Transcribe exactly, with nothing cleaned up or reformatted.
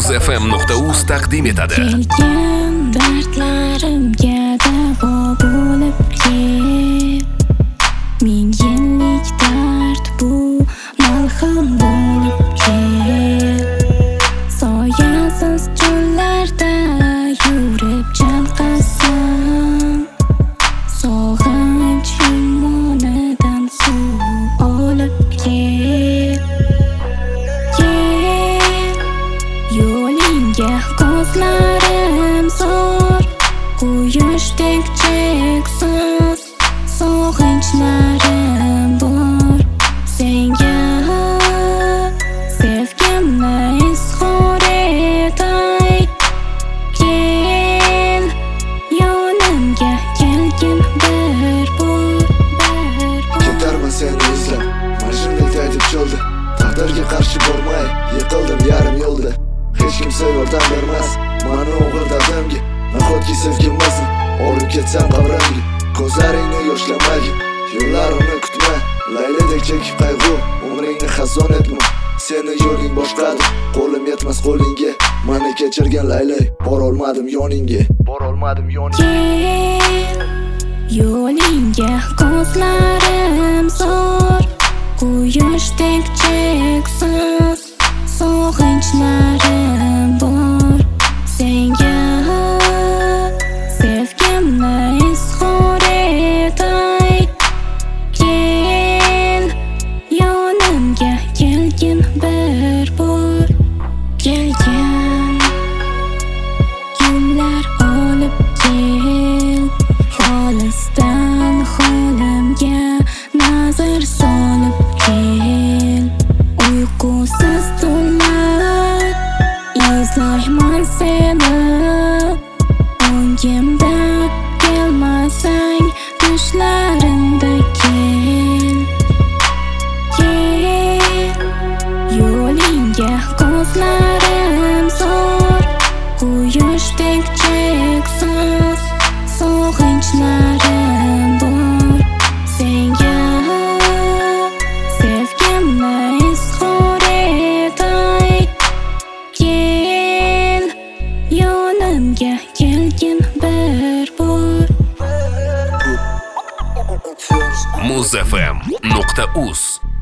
muzfm nuqta uz taqdim etadi. Kelgan dardlarimga davo bo'lib kel. Ming yillik dard bu malham bo'lib kel. Soyasiz cho'llarda yurib chalqasam, sog'inch yumonidan suv olib kel. Yo'lingga ko'zlarim zor, quyoshdek cheksiz sog'inchlarim bor. Senga sevgimni izhor etay. Kel, yonimga kelgin bir bor, bir bor. Ketarman seni izlab, mashinada taytib cho'ldi. Taqdirga qarshi bormay, yiqildim yarim yo'lda. Hech kimsa yordam bermas mani o'g'il dardimga. Nahotki sevgimmizni olib ketsam qabrimga. Ko'zlaringni yoshlamagin, yo'llarimni kutma. Layladek chekib qayg'u, umringni xazon etma. Seni yo'ling boshqadir, qo'lim yetmas qo'lingga. Mani kechirgan laylay, borolmadim yoningga, borolmadim yoningga. Kel, yo'lingga ko'zlarim zor, quyoshdek cheksiz sog'inchlarim bor. Senga sevgimni izhor etay. Kel, yonimga kelgin bir bor. Kelgan kunlar olib kel. Xolisdan holimga nazar solib kel. Uyqusiz tunlar izlayman seni. O'ngimda kelmasang tushlarimda kel. Kel, yo'lingga ko'zlarim zor, quyoshdek cheksiz sog'inchlarim bor. Senga sevgimni izhor etay. Kel, yonimga kelgin bir bor. muzfm nuqta uz